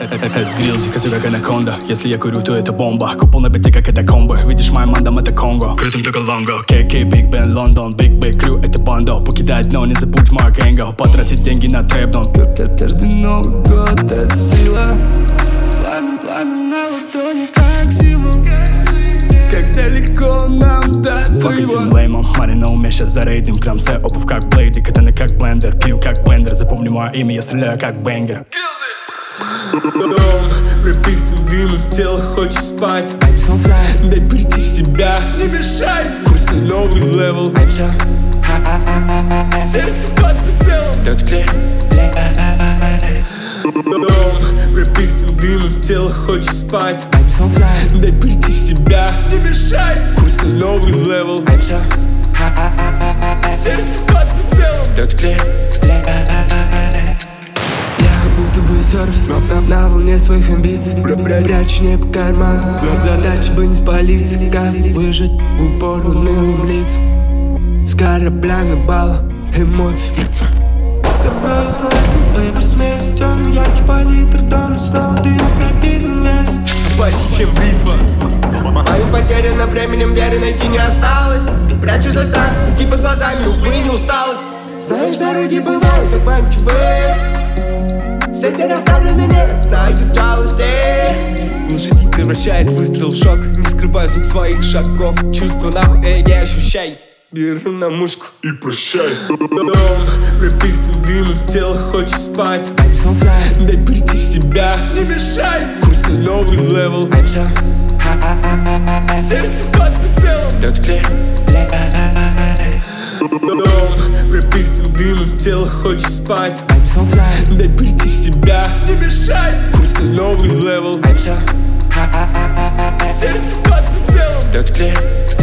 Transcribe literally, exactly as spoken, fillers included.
Это грилзи, козы как анаконда. Если я курю, то это бомба. Купол на бите, как это комбо. Видишь, моя мандам это Конго. Крутим только лонго. кей кей, Big Ben, Лондон. Big Big Crew, это бандо. Покидать дно, не забудь Марк Энго. Потратить деньги на трэпдон. Каждый Новый год это сила. Пламя, пламя на ладони, как зима. Как далеко нам до взрыва. Фак этим леймом, Мари на уме, щас зарейдим. Прям все обувь как блейди, катаны как блендер. Пью как блендер, запомни мое имя, я стреляю как бенгер. Дом, пропитый дымом, тело хочет спать. I'm so fly, дай прийти в себя, не мешай. Курс на новый левел. I'm so high, сердце под прицелом. Так стреляй. Дом, пропитый дымом, тело хочет спать. I'm so fly, дай прийти в себя, не мешай. Курс на новый левел. I'm so high, сердце под прицелом. Так стреляй. Будто бы серф, но на волне своих амбиций. Прячу не по карману, задача бы не спалиться. Как выжить в упор унылым лицам. С корабля на бал, эмоций лица. Добро знаю, это выбор смесь. Темный яркий палитр, дом снова дым пропитан вес. Опаснее, чем битва. Маме потеряно временем, веры найти не осталось. Прячу за страх, руки под глазами, увы, не усталость. Знаешь, дороги бывают обманчивые. Сети расставлены, не знают жалости. Глушитель превращает выстрел в шок. Не скрываю звук своих шагов. Чувство нахуй, эй, не ощущай. Беру на мушку и прощай. Дом, пропитый дымом, тело хочет спать. I'm so fly, дай прийти в себя, не мешай. Курс на новый левел. I'm so high, сердце под прицелом. Так стреляй. Дом, пропитый дымом, тело хочет спать. I'm so fly, дай прийти в себя, не мешай. Курс на новый левел. I'm so high, сердце под прицелом. Так стреляй.